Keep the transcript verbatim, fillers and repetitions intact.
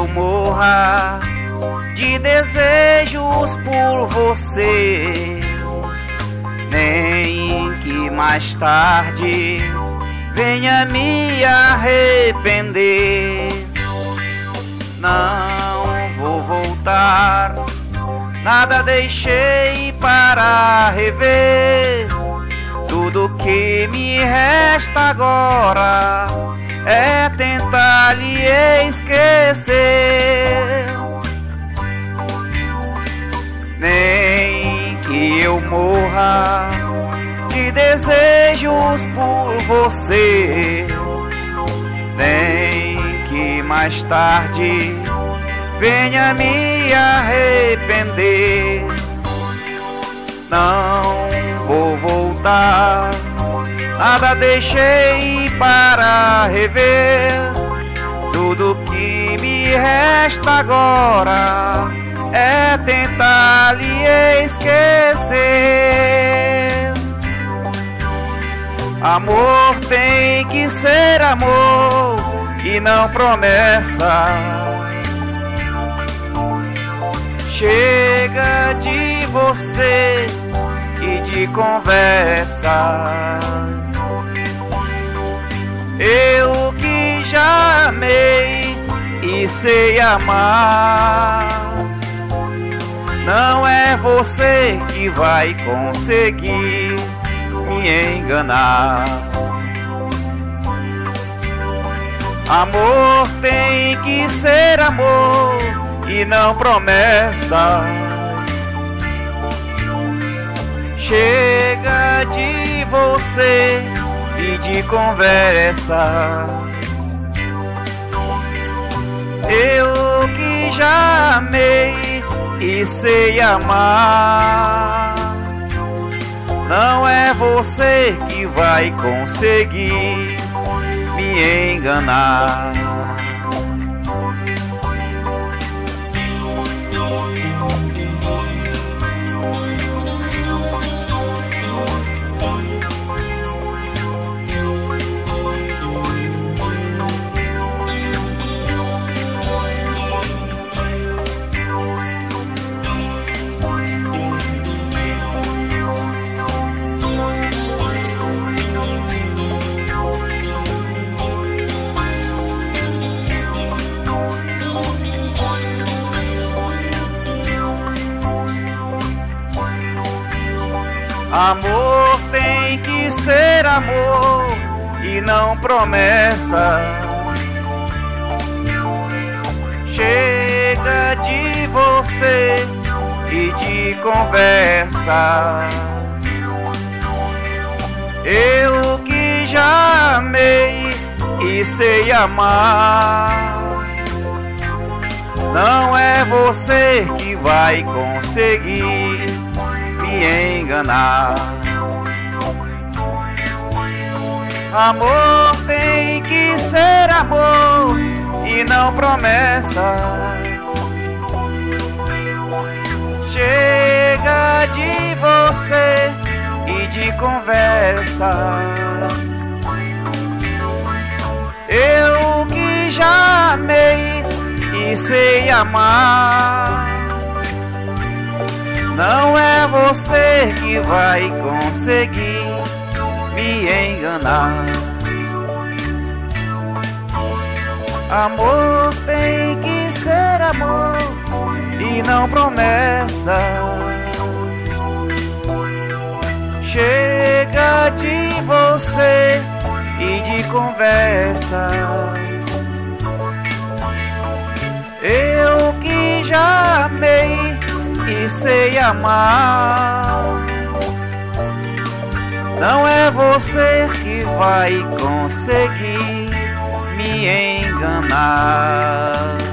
eu morra de desejos por você, nem que mais tarde venha me arrepender. Não vou voltar, nada deixei para rever. Tudo que me resta agora é tentar lhe esquecer. Nem que eu morra de desejos por você, nem que mais tarde venha me arrepender. Não vou voltar, nada deixei para rever. Tudo que me resta agora é tentar lhe esquecer. Amor tem que ser amor e não promessas. Chega de você e de conversas. Eu que já amei e sei amar, não é você que vai conseguir me enganar. Amor tem que ser amor e não promessas. Chega de você e de conversas. Eu que já amei e sei amar, não é você que vai conseguir me enganar. Amor tem que ser amor e não promessas. Chega de você e de conversas. Eu que já amei e sei amar, não é você que vai conseguir me enganar. Amor tem que ser amor e não promessas. Chega de você e de conversas. Eu que já amei e sei amar, não é você que vai conseguir me enganar. Amor tem que ser amor e não promessas. Chega de você e de conversas. Eu que já amei e sei amar, não é você que vai conseguir me enganar.